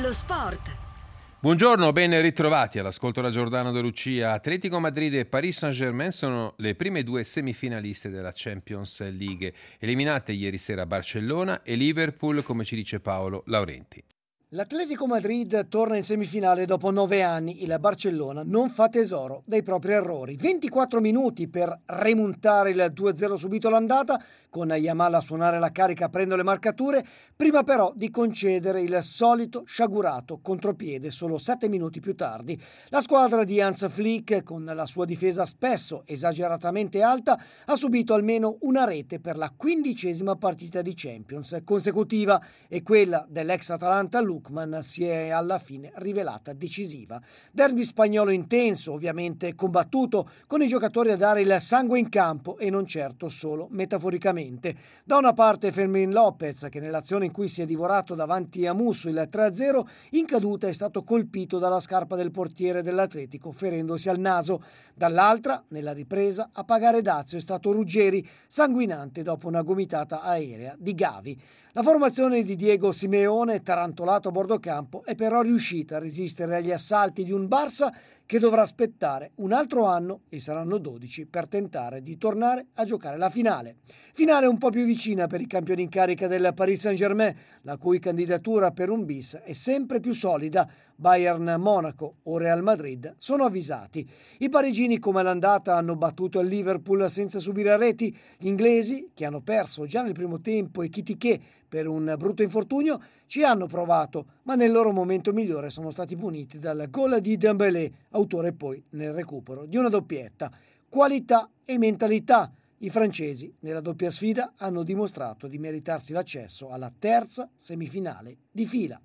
lo sport. Buongiorno, ben ritrovati all'ascolto da Giordano De Lucia. Atletico Madrid e Paris Saint-Germain sono le prime due semifinaliste della Champions League, eliminate ieri sera Barcellona e Liverpool, come ci dice Paolo Laurenti. L'Atletico Madrid torna in semifinale dopo 9 anni. Il Barcellona non fa tesoro dei propri errori. 24 minuti per remontare il 2-0 subito all'andata, con Yamal a suonare la carica aprendo le marcature, prima però di concedere il solito sciagurato contropiede solo 7 minuti più tardi. La squadra di Hans Flick, con la sua difesa spesso esageratamente alta, ha subito almeno una rete per la 15ª partita di Champions consecutiva, e quella dell'ex Atalanta Lookman si è alla fine rivelata decisiva. Derby spagnolo intenso, ovviamente combattuto, con i giocatori a dare il sangue in campo e non certo solo metaforicamente. Da una parte Fermín López, che nell'azione in cui si è divorato davanti a Musso il 3-0, in caduta è stato colpito dalla scarpa del portiere dell'Atletico, ferendosi al naso. Dall'altra, nella ripresa, a pagare dazio è stato Ruggeri, sanguinante dopo una gomitata aerea di Gavi. La formazione di Diego Simeone, tarantolato a bordo campo, è però riuscita a resistere agli assalti di un Barça che dovrà aspettare un altro anno, e saranno 12, per tentare di tornare a giocare la finale. Finale un po' più vicina per i campioni in carica del Paris Saint-Germain, la cui candidatura per un bis è sempre più solida. Bayern, Monaco o Real Madrid sono avvisati. I parigini, come all'andata, hanno battuto il Liverpool senza subire reti. Gli inglesi, che hanno perso già nel primo tempo e Ekitike per un brutto infortunio, ci hanno provato, ma nel loro momento migliore sono stati puniti dal gol di Dembélé, autore poi nel recupero di una doppietta. Qualità e mentalità. I francesi, nella doppia sfida, hanno dimostrato di meritarsi l'accesso alla terza semifinale di fila.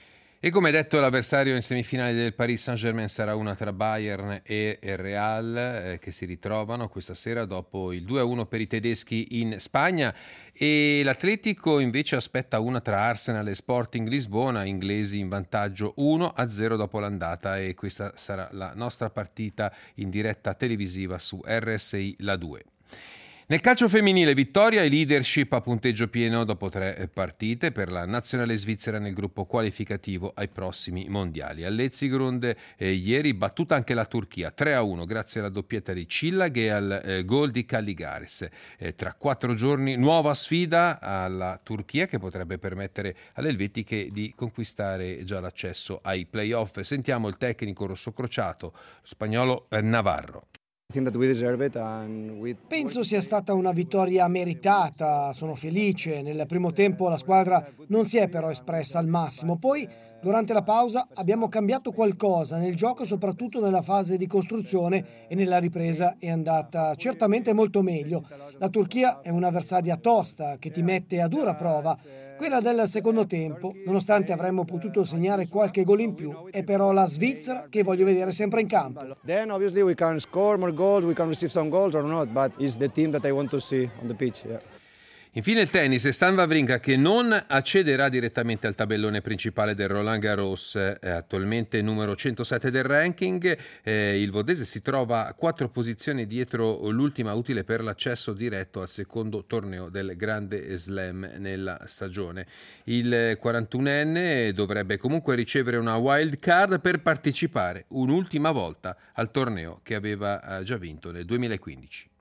E come detto, l'avversario in semifinale del Paris Saint-Germain sarà una tra Bayern e Real, che si ritrovano questa sera dopo il 2-1 per i tedeschi in Spagna, e l'Atletico invece aspetta una tra Arsenal e Sporting Lisbona, inglesi in vantaggio 1-0 dopo l'andata, e questa sarà la nostra partita in diretta televisiva su RSI La 2. Nel calcio femminile, vittoria e leadership a punteggio pieno dopo 3 partite per la nazionale svizzera nel gruppo qualificativo ai prossimi mondiali. A Letzigrund ieri battuta anche la Turchia 3-1 grazie alla doppietta di Cillag e al gol di Calligaris. Tra 4 giorni nuova sfida alla Turchia che potrebbe permettere alle elvetiche di conquistare già l'accesso ai play-off. Sentiamo il tecnico rossocrociato, lo spagnolo Navarro. Penso sia stata una vittoria meritata, sono felice. Nel primo tempo la squadra non si è però espressa al massimo, poi durante la pausa abbiamo cambiato qualcosa nel gioco, soprattutto nella fase di costruzione, e nella ripresa è andata certamente molto meglio. La Turchia è un'avversaria tosta che ti mette a dura prova. Quella del secondo tempo, nonostante avremmo potuto segnare qualche gol in più, è però la Svizzera che voglio vedere sempre in campo. Then obviously we can score more goals, we can receive some goals or not, but it's the team that I want to see on the pitch. Yeah. Infine il tennis, Stan Wawrinka che non accederà direttamente al tabellone principale del Roland Garros, attualmente numero 107 del ranking. Il vodese si trova a 4 posizioni dietro l'ultima utile per l'accesso diretto al secondo torneo del Grande Slam nella stagione. Il 41enne dovrebbe comunque ricevere una wild card per partecipare un'ultima volta al torneo che aveva già vinto nel 2015.